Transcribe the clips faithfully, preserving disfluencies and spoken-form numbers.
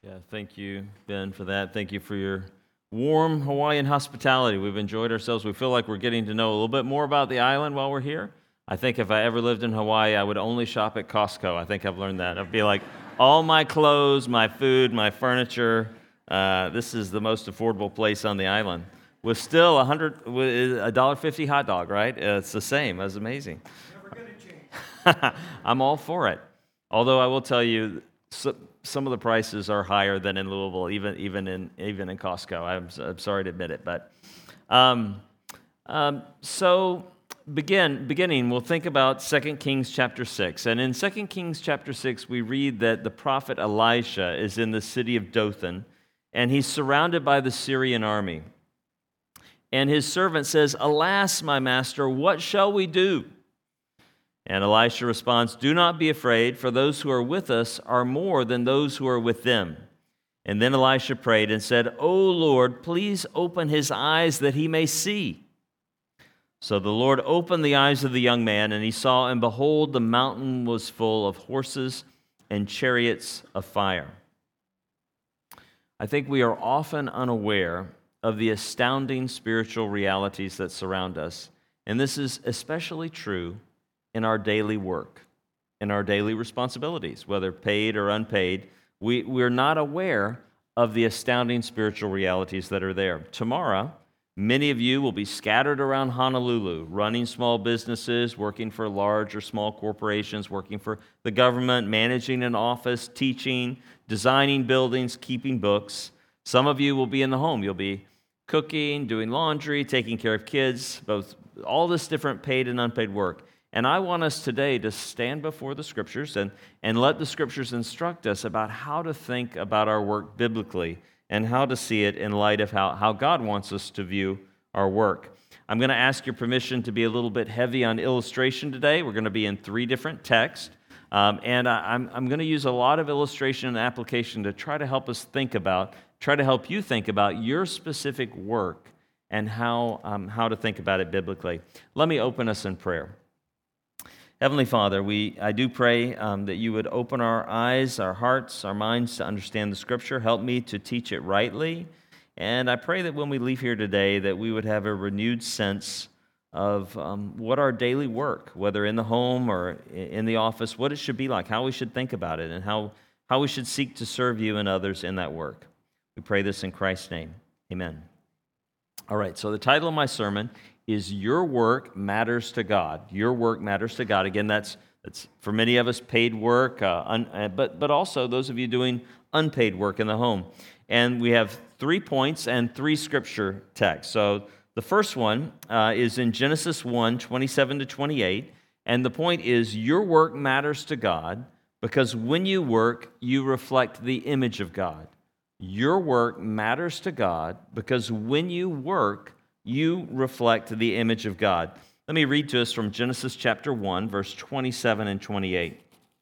Yeah, thank you, Ben, for that. Thank you for your warm Hawaiian hospitality. We've enjoyed ourselves. We feel like we're getting to know a little bit more about the island while we're here. I think if I ever lived in Hawaii, I would only shop at Costco. I think I've learned that. I'd be like, all my clothes, my food, my furniture, uh, this is the most affordable place on the island. With still a hundred, with a dollar fifty hot dog, right? It's the same. That's amazing. Never going to change. I'm all for it. Although I will tell you, so, some of the prices are higher than in Louisville, even even in even in Costco. I'm, I'm sorry to admit it, but um, um, so begin beginning. We'll think about Second Kings chapter six, and in Second Kings chapter six, we read that the prophet Elisha is in the city of Dothan, and he's surrounded by the Syrian army. And his servant says, "Alas, my master, what shall we do?" And Elisha responds, "Do not be afraid, for those who are with us are more than those who are with them." And then Elisha prayed and said, "O Lord, please open his eyes that he may see." So the Lord opened the eyes of the young man, and he saw, and behold, the mountain was full of horses and chariots of fire. I think we are often unaware of the astounding spiritual realities that surround us, and this is especially true in our daily work, in our daily responsibilities, whether paid or unpaid. We, we're not aware of the astounding spiritual realities that are there. Tomorrow, many of you will be scattered around Honolulu, running small businesses, working for large or small corporations, working for the government, managing an office, teaching, designing buildings, keeping books. Some of you will be in the home. You'll be cooking, doing laundry, taking care of kids, both all this different paid and unpaid work. And I want us today to stand before the Scriptures and, and let the Scriptures instruct us about how to think about our work biblically and how to see it in light of how, how God wants us to view our work. I'm going to ask your permission to be a little bit heavy on illustration today. We're going to be in three different texts. Um, and I, I'm, I'm going to use a lot of illustration and application to try to help us think about, try to help you think about your specific work and how, um, how to think about it biblically. Let me open us in prayer. Heavenly Father, we I do pray um, that you would open our eyes, our hearts, our minds to understand the Scripture. Help me to teach it rightly. And I pray that when we leave here today that we would have a renewed sense of um, what our daily work, whether in the home or in the office, what it should be like, how we should think about it, and how, how we should seek to serve you and others in that work. We pray this in Christ's name. Amen. All right, so the title of my sermon is Your Work Matters to God. Your work matters to God. Again, that's that's for many of us paid work, uh, un, uh, but but also those of you doing unpaid work in the home. And we have three points and three scripture texts. So the first one uh, is in Genesis one, twenty-seven to twenty-eight, and the point is your work matters to God because when you work, you reflect the image of God. Your work matters to God because when you work, you reflect the image of God. Let me read to us from Genesis chapter one, verse twenty-seven and twenty-eight.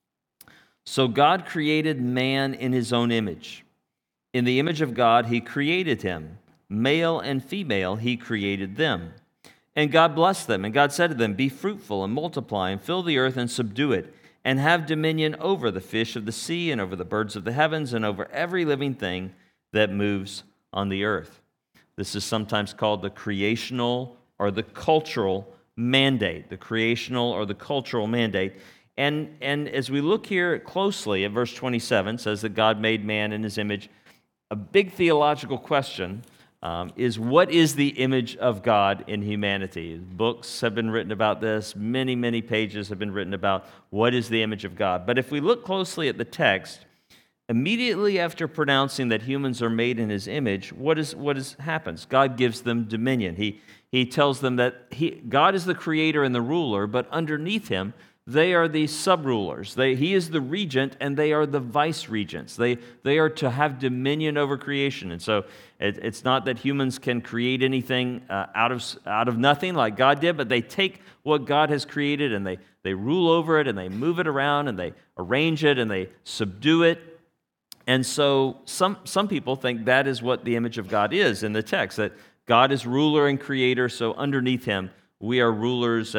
So God created man in his own image. In the image of God, he created him. Male and female, he created them. And God blessed them, and God said to them, "Be fruitful and multiply, and fill the earth and subdue it, and have dominion over the fish of the sea, and over the birds of the heavens, and over every living thing that moves on the earth." This is sometimes called the creational or the cultural mandate, the creational or the cultural mandate. And, and as we look here closely at verse twenty-seven, it says that God made man in his image. A big theological question um, is, what is the image of God in humanity? Books have been written about this. Many, many pages have been written about what is the image of God. But if we look closely at the text, immediately after pronouncing that humans are made in his image, what is what is happens? God gives them dominion. He he tells them that he God is the creator and the ruler, but underneath him, they are the sub-rulers. They, he is the regent, and they are the vice-regents. They they are to have dominion over creation. And so it, it's not that humans can create anything uh, out of out of nothing like God did, but they take what God has created and they they rule over it and they move it around and they arrange it and they subdue it. And so some, some people think that is what the image of God is in the text, that God is ruler and creator, so underneath him we are rulers and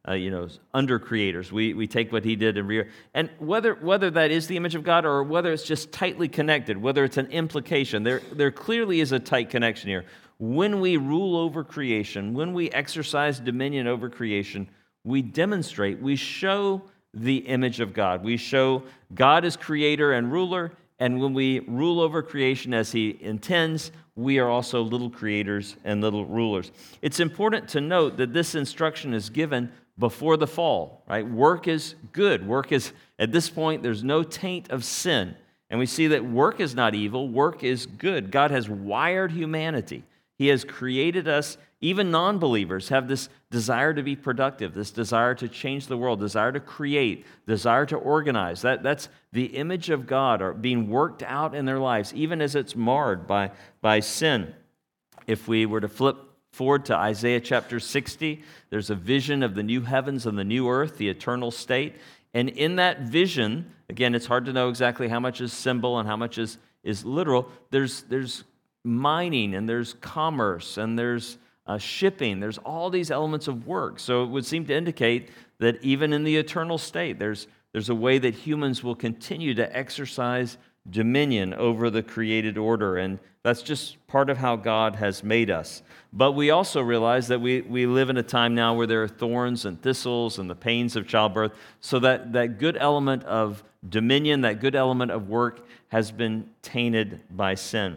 uh, you know, under creators. We we take what he did and re- and whether whether that is the image of God or whether it's just tightly connected, whether it's an implication, there there clearly is a tight connection here. When we rule over creation, when we exercise dominion over creation, we demonstrate, we show the image of God. We show God as creator and ruler, and when we rule over creation as he intends, we are also little creators and little rulers. It's important to note that this instruction is given before the fall, right? Work is good. Work is, at this point, there's no taint of sin. And we see that work is not evil, work is good. God has wired humanity. He has created us. Even non-believers have this desire to be productive, this desire to change the world, desire to create, desire to organize. That, that's the image of God are being worked out in their lives, even as it's marred by, by sin. If we were to flip forward to Isaiah chapter sixty, there's a vision of the new heavens and the new earth, the eternal state. And in that vision, again, it's hard to know exactly how much is symbol and how much is, is literal. There's, there's mining and there's commerce and there's Uh, shipping, there's all these elements of work. So it would seem to indicate that even in the eternal state, there's, there's a way that humans will continue to exercise dominion over the created order. And that's just part of how God has made us. But we also realize that we, we live in a time now where there are thorns and thistles and the pains of childbirth. So that, that good element of dominion, that good element of work has been tainted by sin.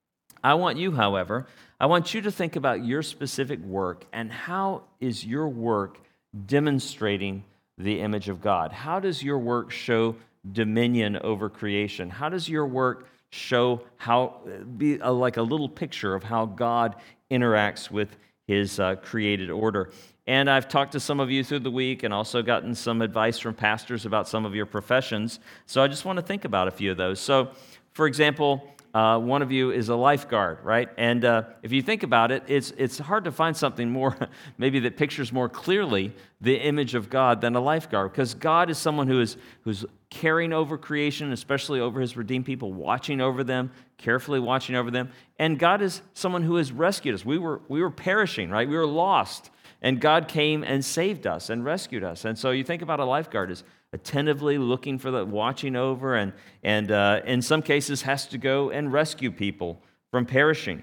I want you, however, I want you to think about your specific work and how is your work demonstrating the image of God? How does your work show dominion over creation? How does your work show how, be a, like a little picture of how God interacts with his uh, created order? And I've talked to some of you through the week and also gotten some advice from pastors about some of your professions. So I just want to think about a few of those. So, for example, Uh, one of you is a lifeguard, right? And uh, if you think about it, it's it's hard to find something more, maybe that pictures more clearly the image of God than a lifeguard, because God is someone who is who's caring over creation, especially over his redeemed people, watching over them, carefully watching over them. And God is someone who has rescued us. We were we were perishing, right? We were lost, and God came and saved us and rescued us. And so you think about a lifeguard as attentively looking for the, watching over, and, and uh, in some cases has to go and rescue people from perishing.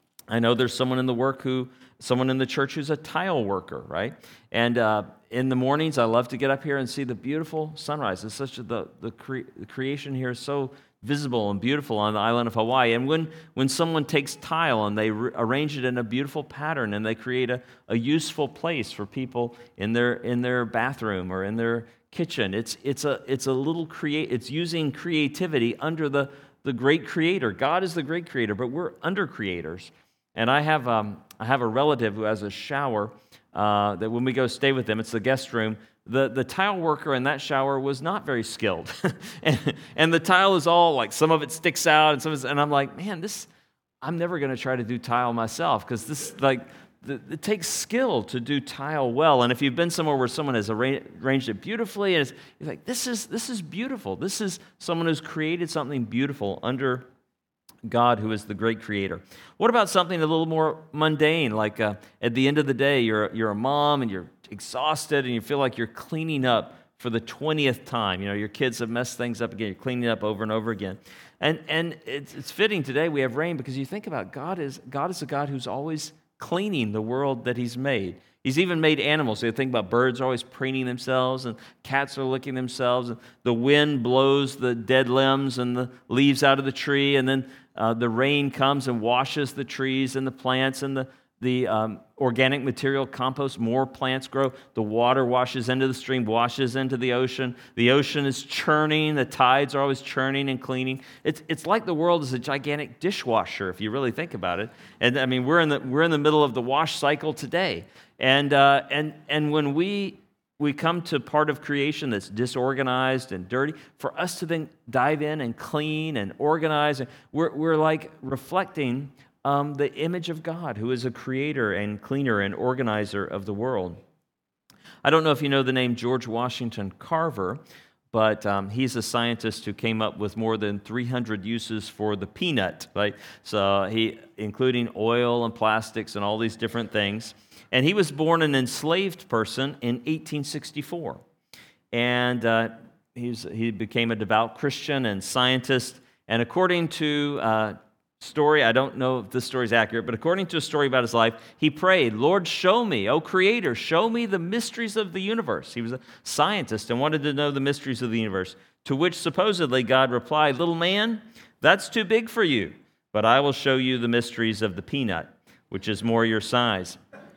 I know there's someone in the work who, someone in the church who's a tile worker, right? And uh, in the mornings, I love to get up here and see the beautiful sunrise. It's such a, the, the, cre- the creation here is so visible and beautiful on the island of Hawaii. And when, when someone takes tile and they re- arrange it in a beautiful pattern and they create a, a useful place for people in their in their bathroom or in their kitchen, it's it's a it's a little create it's using creativity under the the great creator. God is the great creator, but we're under creators. And I have um I have a relative who has a shower uh, that when we go stay with them, it's the guest room. The the tile worker in that shower was not very skilled, and, and the tile is all like, some of it sticks out, and some of it's, and I'm like, man, this I'm never going to try to do tile myself, because this like. It takes skill to do tile well, and if you've been somewhere where someone has arranged it beautifully, and it's, you're like, this is this is beautiful. This is someone who's created something beautiful under God, who is the great creator. What about something a little more mundane, like uh, at the end of the day, you're you're a mom and you're exhausted and you feel like you're cleaning up for the twentieth time. You know, your kids have messed things up again. You're cleaning up over and over again, and and it's, it's fitting today we have rain, because you think about God is God is a God who's always cleaning the world that he's made. He's even made animals. So you think about birds are always preening themselves, and cats are licking themselves, and the wind blows the dead limbs and the leaves out of the tree, and then uh, the rain comes and washes the trees and the plants and the, the um, organic material, compost, more plants grow. The water washes into the stream, washes into the ocean. The ocean is churning. The tides are always churning and cleaning. It's it's like the world is a gigantic dishwasher, if you really think about it. And I mean, we're in the we're in the middle of the wash cycle today. And uh, and and when we we come to part of creation that's disorganized and dirty, for us to then dive in and clean and organize, we're we're like reflecting Um, the image of God, who is a creator and cleaner and organizer of the world. I don't know if you know the name George Washington Carver, but um, he's a scientist who came up with more than three hundred uses for the peanut, right? So he, including oil and plastics and all these different things. And he was born an enslaved person in eighteen sixty-four. And uh, he's, he became a devout Christian and scientist. And according to uh, story, I don't know if this story is accurate, but according to a story about his life, he prayed, "Lord, show me, O Creator, show me the mysteries of the universe." He was a scientist and wanted to know the mysteries of the universe, to which supposedly God replied, "Little man, that's too big for you, but I will show you the mysteries of the peanut, which is more your size."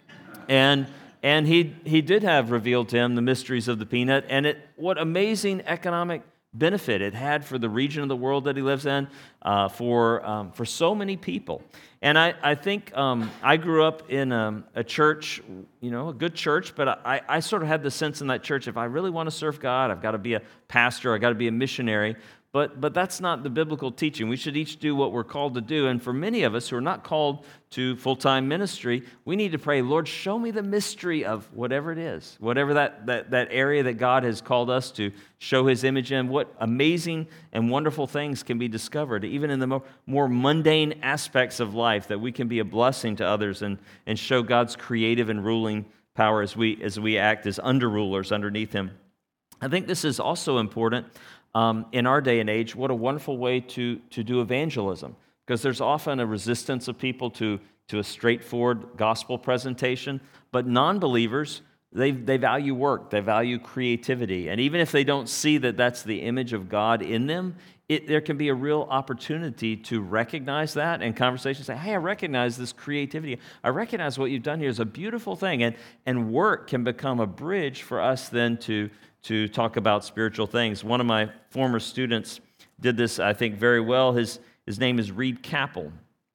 And and he he did have revealed to him the mysteries of the peanut, and it what amazing economic benefit it had for the region of the world that he lives in, uh, for um, for so many people. And I, I think um, I grew up in um, a church, you know, a good church, but I, I sort of had the sense in that church, if I really want to serve God, I've got to be a pastor, I've got to be a missionary. But but that's not the biblical teaching. We should each do what we're called to do. And for many of us who are not called to full-time ministry, we need to pray, "Lord, show me the mystery of whatever it is, whatever that, that, that area that God has called us to show His image in, what amazing and wonderful things can be discovered, even in the more, more mundane aspects of life, that we can be a blessing to others and, and show God's creative and ruling power as we, as we act as under-rulers underneath Him." I think this is also important Um, in our day and age. What a wonderful way to, to do evangelism, because there's often a resistance of people to, to a straightforward gospel presentation, but non-believers, they, they value work, they value creativity, and even if they don't see that that's the image of God in them, it, there can be a real opportunity to recognize that in conversation, say, "Hey, I recognize this creativity, I recognize what you've done here is a beautiful thing," and, and work can become a bridge for us then to to talk about spiritual things. One of my former students did this, I think, very well. His, his name is Reed Capel,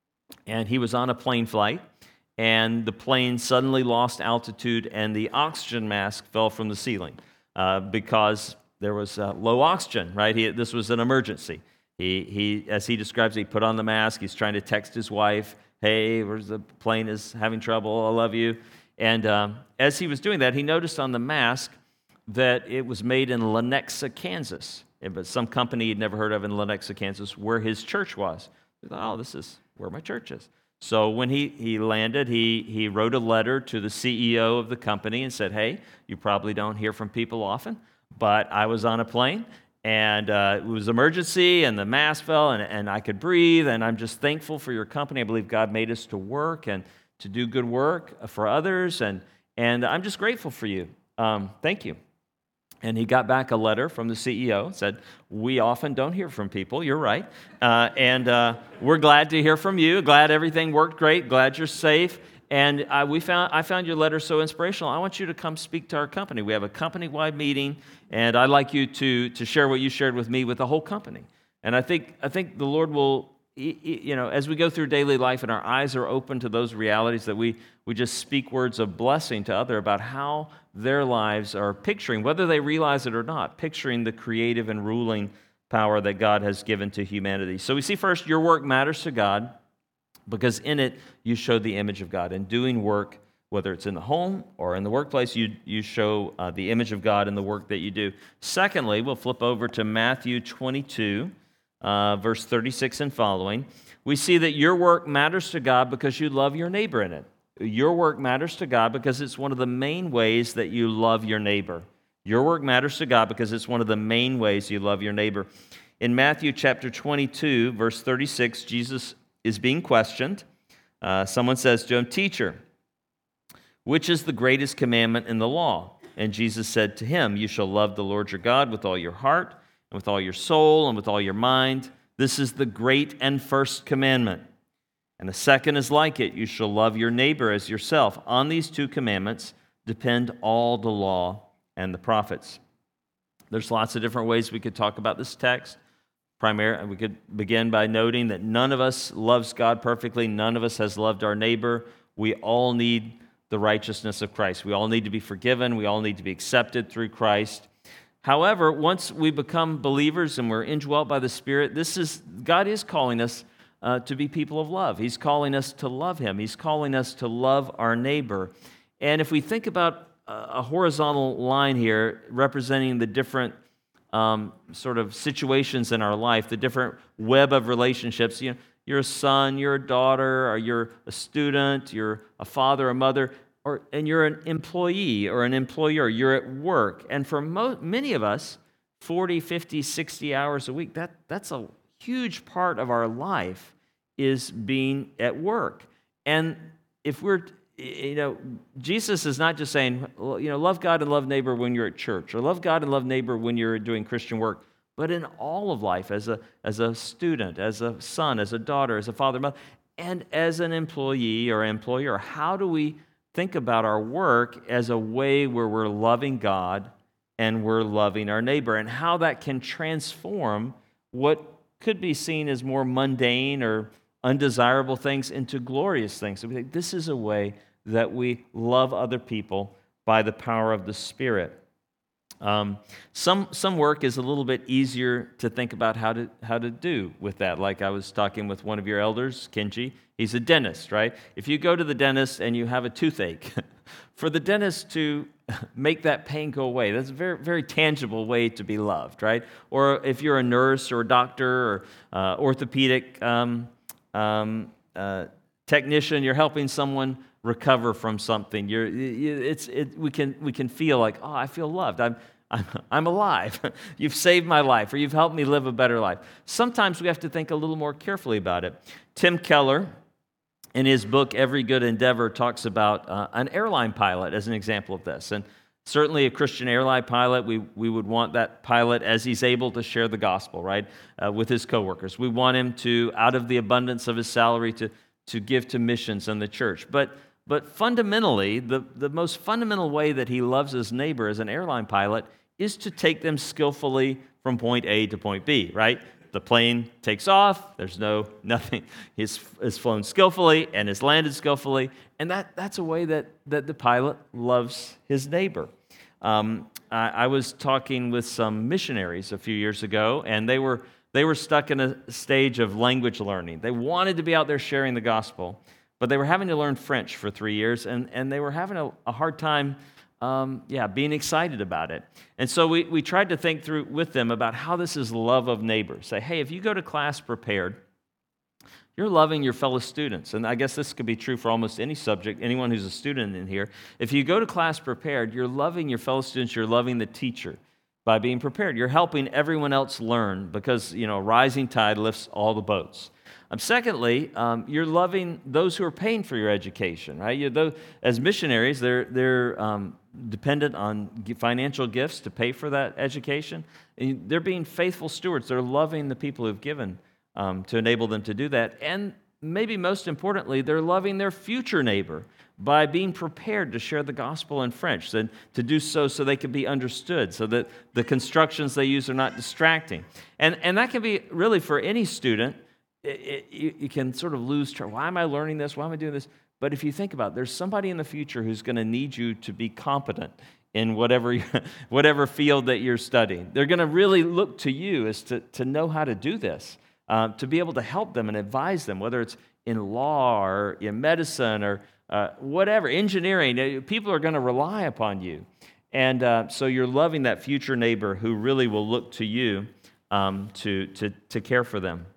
and he was on a plane flight, and the plane suddenly lost altitude, and the oxygen mask fell from the ceiling uh, because there was uh, low oxygen, right? He, this was an emergency. He, he, as he describes it, he put on the mask. He's trying to text his wife, "Hey, where's the plane is having trouble, I love you." And um, as he was doing that, he noticed on the mask that it was made in Lenexa, Kansas, but some company he'd never heard of in Lenexa, Kansas, where his church was. He thought, "Oh, this is where my church is." So when he, he landed, he, he wrote a letter to the C E O of the company and said, "Hey, you probably don't hear from people often, but I was on a plane, and uh, it was emergency, and the mask fell, and, and I could breathe, and I'm just thankful for your company. I believe God made us to work and to do good work for others, and, and I'm just grateful for you. Um, thank you." And he got back a letter from the C E O, said, "We often don't hear from people, you're right, uh, and uh, we're glad to hear from you, glad everything worked great, glad you're safe, and uh, we found I found your letter so inspirational. I want you to come speak to our company. We have a company-wide meeting, and I'd like you to, to share what you shared with me with the whole company." And I think I think the Lord will, you know, as we go through daily life and our eyes are open to those realities, that we, we just speak words of blessing to others about how their lives are picturing, whether they realize it or not, picturing the creative and ruling power that God has given to humanity. So we see first, your work matters to God because in it you show the image of God. In doing work, whether it's in the home or in the workplace, you, you show uh, the image of God in the work that you do. Secondly, we'll flip over to Matthew twenty-two, uh, verse thirty-six and following. We see that your work matters to God because you love your neighbor in it. Your work matters to God because it's one of the main ways that you love your neighbor. Your work matters to God because it's one of the main ways you love your neighbor. In Matthew chapter twenty-two, verse thirty-six, Jesus is being questioned. Uh, someone says to him, "Teacher, which is the greatest commandment in the law?" And Jesus said to him, "You shall love the Lord your God with all your heart, and with all your soul, and with all your mind. This is the great and first commandment. And the second is like it. You shall love your neighbor as yourself. On these two commandments depend all the law and the prophets." There's lots of different ways we could talk about this text. Primarily, we could begin by noting that none of us loves God perfectly. None of us has loved our neighbor. We all need the righteousness of Christ. We all need to be forgiven. We all need to be accepted through Christ. However, once we become believers and we're indwelt by the Spirit, this is God is calling us uh, to be people of love. He's calling us to love Him. He's calling us to love our neighbor. And if we think about a horizontal line here representing the different um, sort of situations in our life, the different web of relationships. You know, you're a son, you're a daughter, or you're a student, you're a father, a mother, or and you're an employee or an employer. You're at work, and for mo- many of us, forty, fifty, sixty hours a week, that that's a huge part of our life is being at work. And if we're, you know, Jesus is not just saying, well, you know, love God and love neighbor when you're at church, or love God and love neighbor when you're doing Christian work, but in all of life, as a as a student, as a son, as a daughter, as a father, mother, and as an employee or employer. How do we think about our work as a way where we're loving God and we're loving our neighbor, and how that can transform what could be seen as more mundane or undesirable things into glorious things. So we think this is a way that we love other people by the power of the Spirit. Um, some some work is a little bit easier to think about how to how to do with that. Like I was talking with one of your elders, Kenji. He's a dentist, right? If you go to the dentist and you have a toothache, for the dentist to make that pain go away, that's a very very tangible way to be loved, right? Or if you're a nurse or a doctor or uh, orthopedic um, um, uh, technician, you're helping someone recover from something. You're, it's, it, we can, we can feel like, oh, I feel loved. I'm, I'm, I'm alive. You've saved my life, or you've helped me live a better life. Sometimes we have to think a little more carefully about it. Tim Keller, in his book Every Good Endeavor, talks about uh, an airline pilot as an example of this. And certainly a Christian airline pilot, we, we would want that pilot as he's able to share the gospel, right, uh, with his coworkers. We want him to, out of the abundance of his salary, to, to give to missions and the church. But But fundamentally, the, the most fundamental way that he loves his neighbor as an airline pilot is to take them skillfully from point A to point B, right? The plane takes off, there's no, nothing, he's, he's flown skillfully and has landed skillfully, and that, that's a way that, that the pilot loves his neighbor. Um, I, I was talking with some missionaries a few years ago, and they were, they were stuck in a stage of language learning. They wanted to be out there sharing the gospel, but they were having to learn French for three years, and, and they were having a, a hard time, um, yeah, being excited about it. And so we, we tried to think through with them about how this is love of neighbor. Say, hey, if you go to class prepared, you're loving your fellow students. And I guess this could be true for almost any subject, anyone who's a student in here. If you go to class prepared, you're loving your fellow students, you're loving the teacher by being prepared. You're helping everyone else learn because, you know, rising tide lifts all the boats. Um, secondly, um, you're loving those who are paying for your education, right? You, those, as missionaries, they're they're um, dependent on financial gifts to pay for that education. And they're being faithful stewards. They're loving the people who've given um, to enable them to do that. And maybe most importantly, they're loving their future neighbor by being prepared to share the gospel in French, and to do so so they can be understood, so that the constructions they use are not distracting. And and that can be really for any student. It, it, you, you can sort of lose track. Why am I learning this? Why am I doing this? But if you think about it, there's somebody in the future who's going to need you to be competent in whatever whatever field that you're studying. They're going to really look to you as to, to know how to do this, uh, to be able to help them and advise them, whether it's in law or in medicine or uh, whatever, engineering. People are going to rely upon you. And uh, so you're loving that future neighbor who really will look to you um, to, to, to care for them.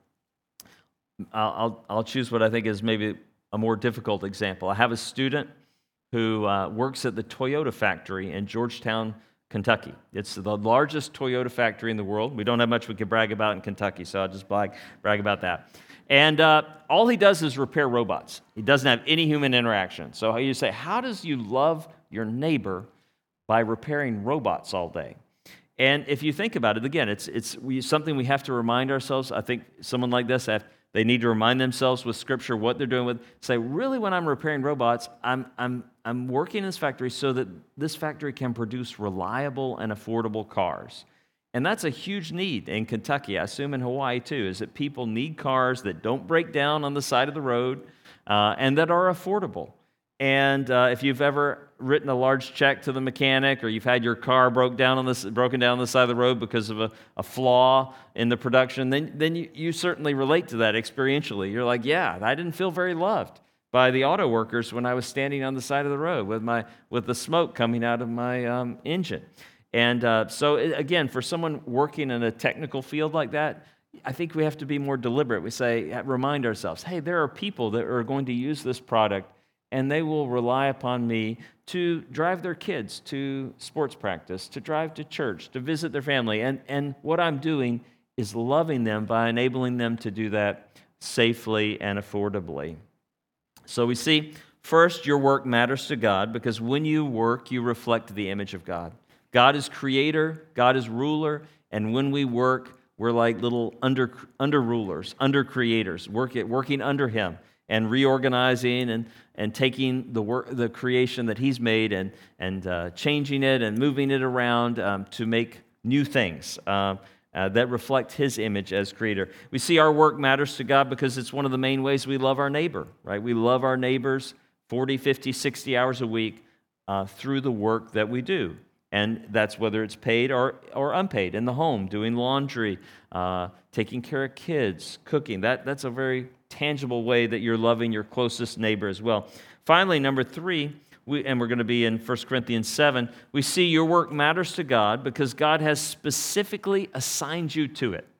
I'll, I'll choose what I think is maybe a more difficult example. I have a student who uh, works at the Toyota factory in Georgetown, Kentucky. It's the largest Toyota factory in the world. We don't have much we can brag about in Kentucky, so I'll just brag, brag about that. And uh, all he does is repair robots. He doesn't have any human interaction. So you say, how does you love your neighbor by repairing robots all day? And if you think about it, again, it's it's we, something we have to remind ourselves. I think someone like this, they need to remind themselves with Scripture what they're doing with. Say, really, when I'm repairing robots, I'm I'm I'm working in this factory so that this factory can produce reliable and affordable cars. And that's a huge need in Kentucky. I assume in Hawaii too, is that people need cars that don't break down on the side of the road uh, and that are affordable. And uh, if you've ever written a large check to the mechanic, or you've had your car broke down on this, broken down on the side of the road because of a, a flaw in the production, then, then you, you certainly relate to that experientially. You're like, yeah, I didn't feel very loved by the auto workers when I was standing on the side of the road with my with the smoke coming out of my um, engine. And uh, so, it- again, for someone working in a technical field like that, I think we have to be more deliberate. We say, remind ourselves, hey, there are people that are going to use this product, and they will rely upon me to drive their kids to sports practice, to drive to church, to visit their family. And, and what I'm doing is loving them by enabling them to do that safely and affordably. So we see, first, your work matters to God because when you work, you reflect the image of God. God is creator, God is ruler, and when we work, we're like little under, under rulers, under creators, work, working under Him and reorganizing and, and taking the work, the creation that He's made and, and uh, changing it and moving it around um, to make new things uh, uh, that reflect His image as creator. We see our work matters to God because it's one of the main ways we love our neighbor, right? We love our neighbors forty, fifty, sixty hours a week uh, through the work that we do. And that's whether it's paid or, or unpaid in the home, doing laundry, uh, taking care of kids, cooking. That, that's a very tangible way that you're loving your closest neighbor as well. Finally, number three, we, and we're going to be in First Corinthians seven, we see your work matters to God because God has specifically assigned you to it.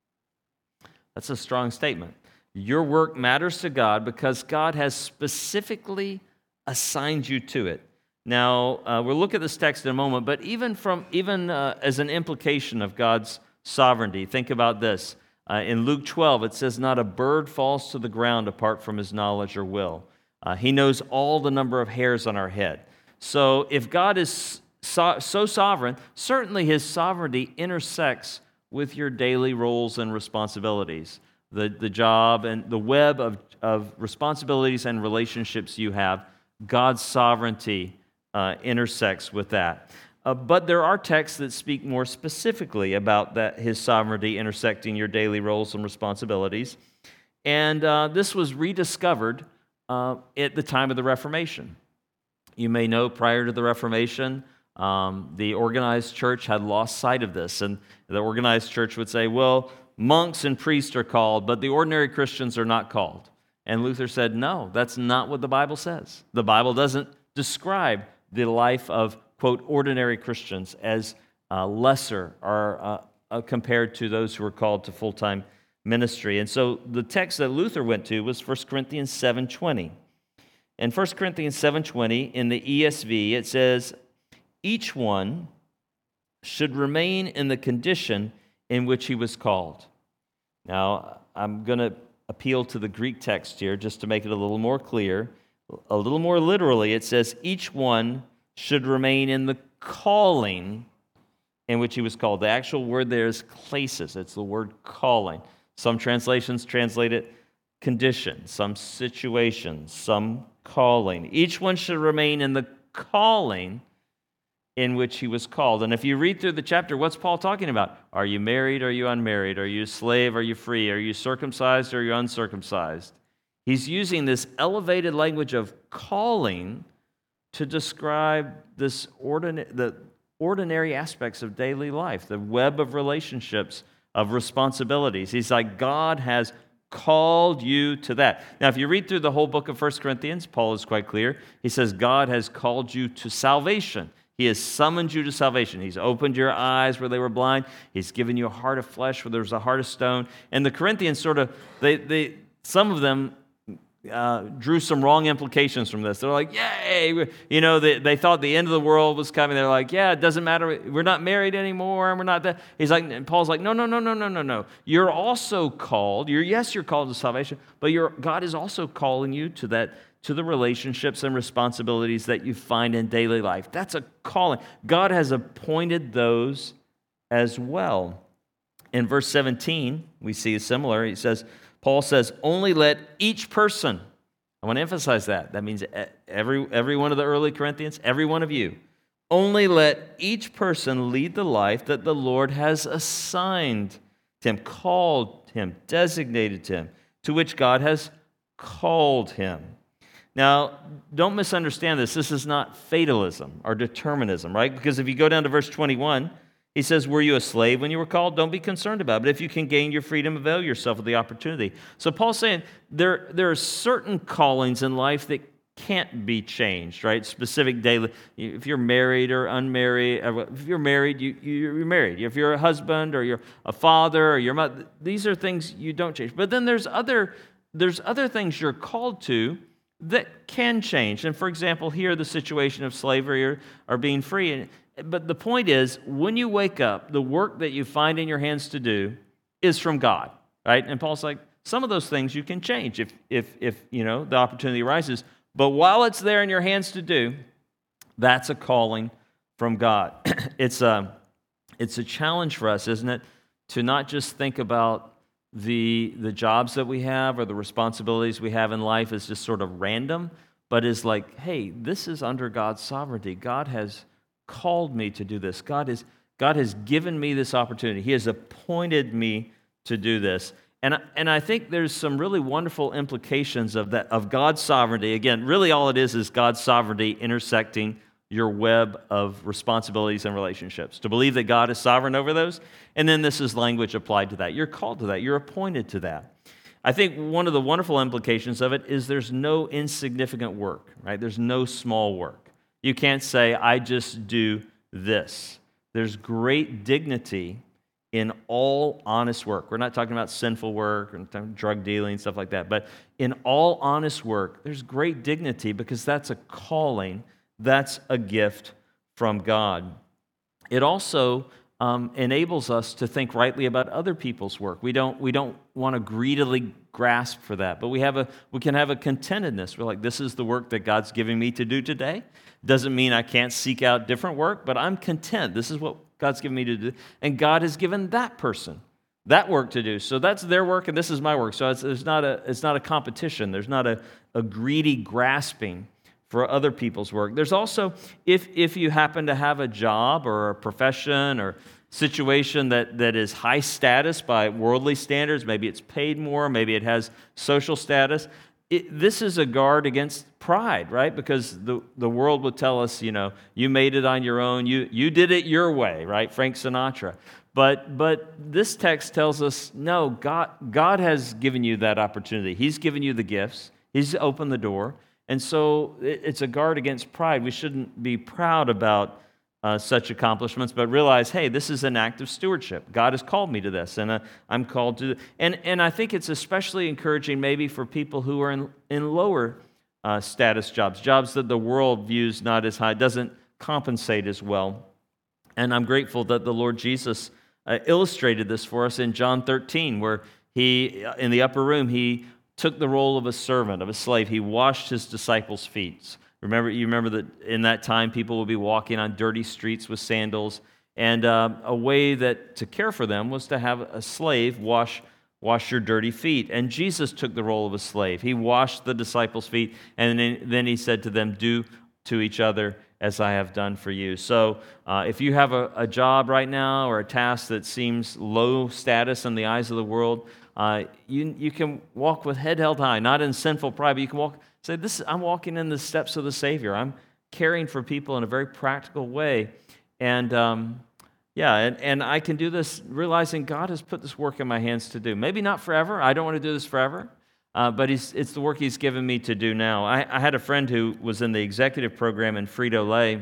That's a strong statement. Your work matters to God because God has specifically assigned you to it. Now, uh, we'll look at this text in a moment, but even from even uh, as an implication of God's sovereignty, think about this. Uh, in Luke twelve, it says, not a bird falls to the ground apart from His knowledge or will. Uh, he knows all the number of hairs on our head. So if God is so, so sovereign, certainly His sovereignty intersects with your daily roles and responsibilities, the, the job and the web of, of responsibilities and relationships you have. God's sovereignty Uh, intersects with that. Uh, but there are texts that speak more specifically about that His sovereignty intersecting your daily roles and responsibilities. And uh, this was rediscovered uh, at the time of the Reformation. You may know prior to the Reformation, um, the organized church had lost sight of this. And the organized church would say, well, monks and priests are called, but the ordinary Christians are not called. And Luther said, no, that's not what the Bible says. The Bible doesn't describe the life of, quote, ordinary Christians as uh, lesser or uh, uh, compared to those who are called to full-time ministry. And so the text that Luther went to was First Corinthians seven twenty. In First Corinthians seven twenty, in the E S V, it says, each one should remain in the condition in which he was called. Now, I'm going to appeal to the Greek text here just to make it a little more clear. A little more literally, it says, each one should remain in the calling in which he was called. The actual word there is klesis. It's the word calling. Some translations translate it condition, some situation, some calling. Each one should remain in the calling in which he was called. And if you read through the chapter, what's Paul talking about? Are you married? Are you unmarried? Are you a slave? Are you free? Are you circumcised? Or are you uncircumcised? He's using this elevated language of calling to describe this ordinary, the ordinary aspects of daily life, the web of relationships, of responsibilities. He's like, God has called you to that. Now, if you read through the whole book of First Corinthians, Paul is quite clear. He says, God has called you to salvation. He has summoned you to salvation. He's opened your eyes where they were blind. He's given you a heart of flesh where there was a heart of stone. And the Corinthians sort of, they, they, some of them, Uh, drew some wrong implications from this. They're like, yay! You know, they, they thought the end of the world was coming. They're like, yeah, it doesn't matter. We're not married anymore, and we're not that. He's like, and Paul's like, no, no, no, no, no, no, no. You're also called. You're yes, you're called to salvation, but you're, God is also calling you to that, to the relationships and responsibilities that you find in daily life. That's a calling. God has appointed those as well. In verse seventeen, we see similar. He says, Paul says, only let each person, I want to emphasize that. That means every, every one of the early Corinthians, every one of you, only let each person lead the life that the Lord has assigned to him, called him, designated him, to which God has called him. Now, don't misunderstand this. This is not fatalism or determinism, right? Because if you go down to verse twenty-one, he says, were you a slave when you were called? Don't be concerned about it. But if you can gain your freedom, avail yourself of the opportunity. So Paul's saying there, there are certain callings in life that can't be changed, right? Specific daily. If you're married or unmarried, if you're married, you, you're married. If you're a husband or you're a father or your mother, these are things you don't change. But then there's other there's other things you're called to that can change. And for example, here the situation of slavery or, or being free. But the point is, when you wake up, the work that you find in your hands to do is from God, right? And Paul's like, some of those things you can change if, if, if you know, the opportunity arises. But while it's there in your hands to do, that's a calling from God. It's a, it's a challenge for us, isn't it, to not just think about the, the jobs that we have or the responsibilities we have in life as just sort of random, but is like, hey, this is under God's sovereignty. God has called me to do this. God is God has given me this opportunity. He has appointed me to do this. And, and I think there's some really wonderful implications of that, of God's sovereignty. Again, really all it is is God's sovereignty intersecting your web of responsibilities and relationships. To believe that God is sovereign over those, and then this is language applied to that. You're called to that. You're appointed to that. I think one of the wonderful implications of it is there's no insignificant work, right? There's no small work. You can't say, I just do this. There's great dignity in all honest work. We're not talking about sinful work or drug dealing, stuff like that, but in all honest work, there's great dignity because that's a calling, that's a gift from God. It also um, enables us to think rightly about other people's work. We don't, we don't want to greedily grasp for that, but we have a we can have a contentedness. We're like, this is the work that God's giving me to do today. Doesn't mean I can't seek out different work, but I'm content. This is what God's given me to do. And God has given that person that work to do. So that's their work and this is my work. So it's, it's, not, a, it's not a competition. There's not a, a greedy grasping for other people's work. There's also, if, if you happen to have a job or a profession or situation that, that is high status by worldly standards, maybe it's paid more, maybe it has social status, It, this is a guard against pride, right? Because the, the world would tell us, you know, you made it on your own, you you did it your way, right? Frank Sinatra. But but this text tells us, no, God, God has given you that opportunity. He's given you the gifts. He's opened the door. And so it, it's a guard against pride. We shouldn't be proud about Uh, such accomplishments, but realize, hey, this is an act of stewardship. God has called me to this, and uh, I'm called to. And and I think it's especially encouraging, maybe for people who are in in lower uh, status jobs, jobs that the world views not as high, doesn't compensate as well. And I'm grateful that the Lord Jesus uh, illustrated this for us in John thirteen, where he, in the upper room, he took the role of a servant, of a slave. He washed his disciples' feet. Remember, you remember that in that time, people would be walking on dirty streets with sandals, and uh, a way that to care for them was to have a slave wash wash your dirty feet. And Jesus took the role of a slave. He washed the disciples' feet, and then, then he said to them, "Do to each other as I have done for you." So, uh, if you have a, a job right now or a task that seems low status in the eyes of the world, uh, you you can walk with head held high, not in sinful pride, but you can walk. Say, this, I'm walking in the steps of the Savior. I'm caring for people in a very practical way. And um, yeah, and, and I can do this realizing God has put this work in my hands to do. Maybe not forever. I don't want to do this forever. Uh, but he's, it's the work He's given me to do now. I, I had a friend who was in the executive program in Frito-Lay,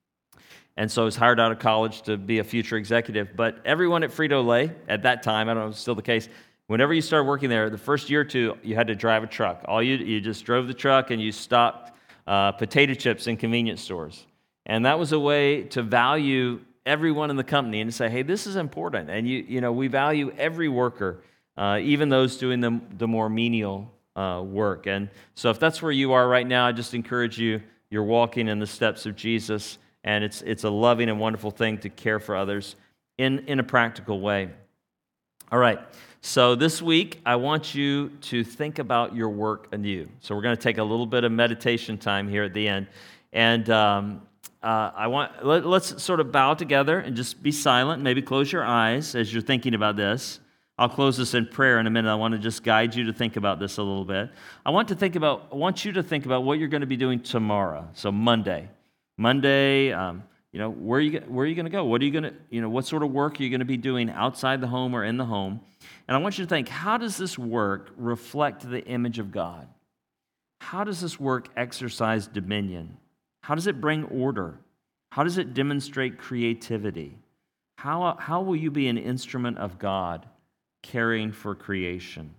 and so was hired out of college to be a future executive. But everyone at Frito-Lay, at that time, I don't know if it's still the case, whenever you started working there, the first year or two, you had to drive a truck. All you you just drove the truck and you stopped uh, potato chips in convenience stores. And that was a way to value everyone in the company and to say, hey, this is important. And you you know we value every worker, uh, even those doing the, the more menial uh, work. And so if that's where you are right now, I just encourage you, you're walking in the steps of Jesus, and it's it's a loving and wonderful thing to care for others in, in a practical way. All right. So this week, I want you to think about your work anew. So we're going to take a little bit of meditation time here at the end. And um, uh, I want let, let's sort of bow together and just be silent. Maybe close your eyes as you're thinking about this. I'll close this in prayer in a minute. I want to just guide you to think about this a little bit. I want to think about. I want you to think about what you're going to be doing tomorrow. So Monday, Monday. Um, you know, where are you where are you going to go? What are you going to you know? What sort of work are you going to be doing outside the home or in the home? And I want you to think, how does this work reflect the image of God? how does this work exercise dominion? How does it bring order? How does it demonstrate creativity? How, how will you be an instrument of God caring for creation?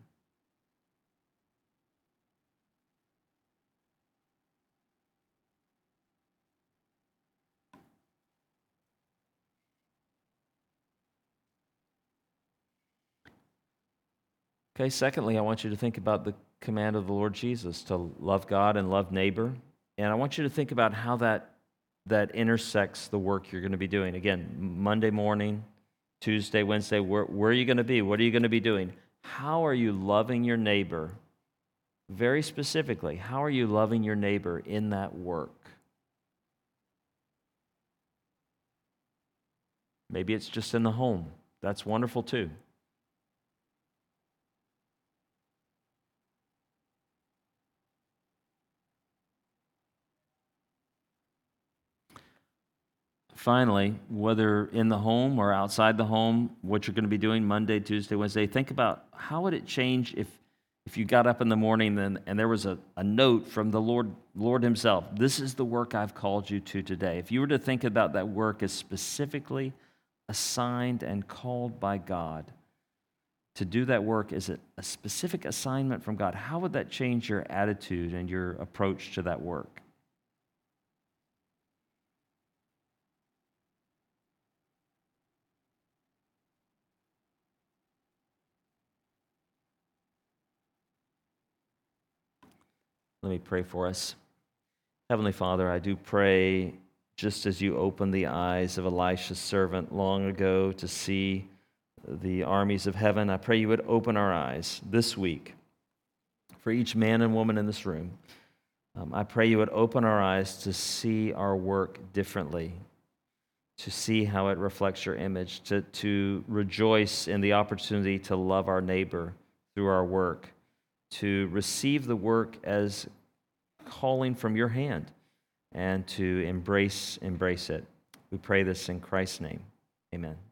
Okay, secondly, I want you to think about the command of the Lord Jesus to love God and love neighbor. And I want you to think about how that, that intersects the work you're going to be doing. Again, Monday morning, Tuesday, Wednesday, where, where are you going to be? What are you going to be doing? How are you loving your neighbor? Very specifically, how are you loving your neighbor in that work? Maybe it's just in the home. That's wonderful too. Finally, whether in the home or outside the home, what you're going to be doing Monday, Tuesday, Wednesday, think about how would it change if, if you got up in the morning and, and there was a, a note from the Lord, Lord himself. This is the work I've called you to today. If you were to think about that work as specifically assigned and called by God, to do that work as a, a specific assignment from God, how would that change your attitude and your approach to that work? Let me pray for us. Heavenly Father, I do pray just as you opened the eyes of Elisha's servant long ago to see the armies of heaven, I pray you would open our eyes this week for each man and woman in this room. Um, I pray you would open our eyes to see our work differently, to see how it reflects your image, to, to rejoice in the opportunity to love our neighbor through our work, to receive the work as calling from your hand, and to embrace embrace it. We pray this in Christ's name. Amen.